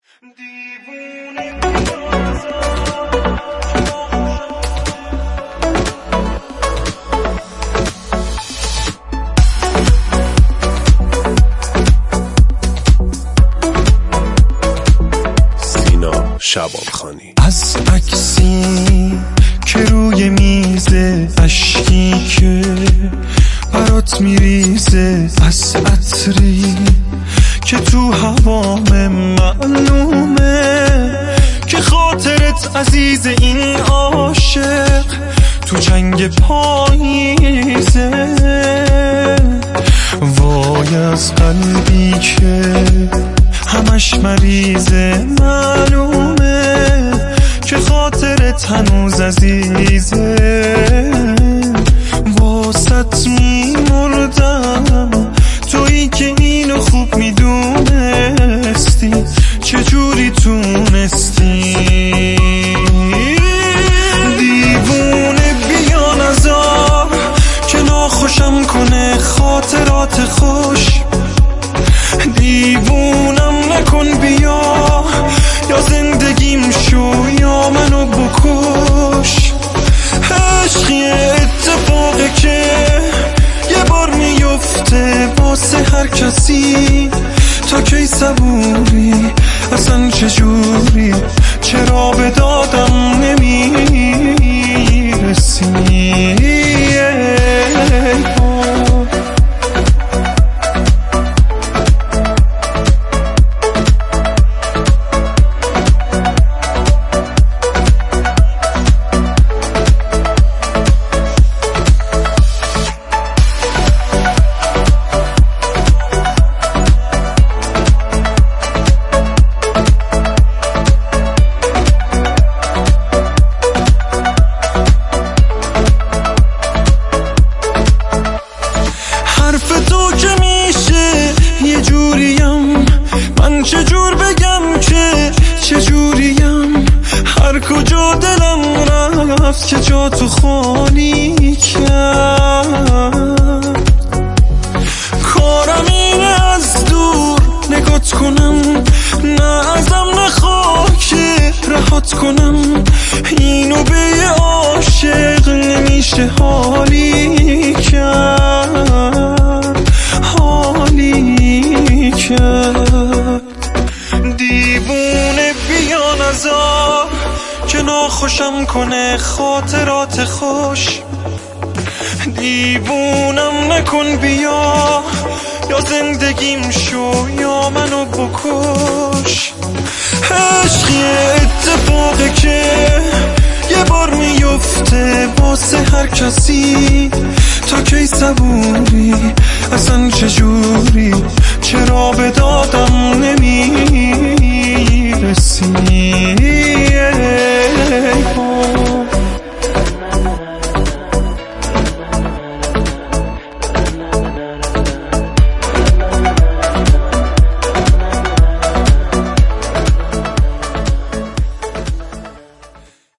شبانخانی. از عکسی که روی میزه، اشکی که برات میریزه، از عطری که تو هوام معلومه که خاطرت عزیز، این عاشق تو جنگ پاییزه. وای از قلبی که همش مریضه، معلومه که خاطرت هنوز عزیزه. واسط میمردم، تویی که اینو خوب میدونستی، چجوری تونستی؟ دیوونه بیا نذار که ناخوشم کنه خاطرات خوش. دیوونم نکن بیا، یا زندگیم شو یا منو بکش. عشقی اتفاقی که یه بار میفته واسه هر کسی. تا کی صبوری؟ اصلا چجوری؟ چرا به دادم نمیرسی؟ تو که میشه یه جوریم، من چجور بگم که چجوریم؟ هر کجا دلم رفت که جا تو خالی کرد. کارم اینه از دور نگات کنم، نه ازم نخواه که رهات کنم. اینو به یه عاشق نمیشه حالی کرد، حالی کرد. دیوونه بیا نذار که ناخوشم کنه خاطرات خوش. دیوونم نکن بیا، یا زندگیم شو یا منو بکش. عشقی اتفاقی که یه بار میفته واسه هر کسی. تا کی صبوری؟ اصلا چجوری؟ چرا به دادم نمیرسی؟